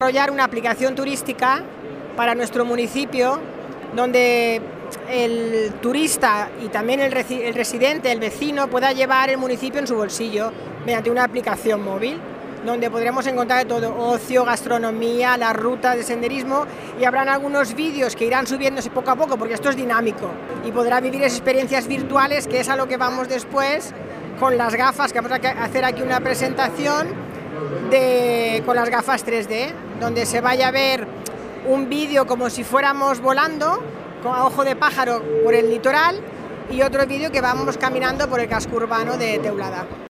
desarrollar una aplicación turística para nuestro municipio, donde el turista y también el residente, el vecino, pueda llevar el municipio en su bolsillo mediante una aplicación móvil, donde podremos encontrar todo: ocio, gastronomía, las rutas de senderismo, y habrán algunos vídeos que irán subiéndose poco a poco, porque esto es dinámico, y podrá vivir esas experiencias virtuales, que es a lo que vamos después con las gafas, que vamos a hacer aquí una presentación con las gafas 3D, donde se vaya a ver un vídeo como si fuéramos volando a ojo de pájaro por el litoral, y otro vídeo que vamos caminando por el casco urbano de Teulada.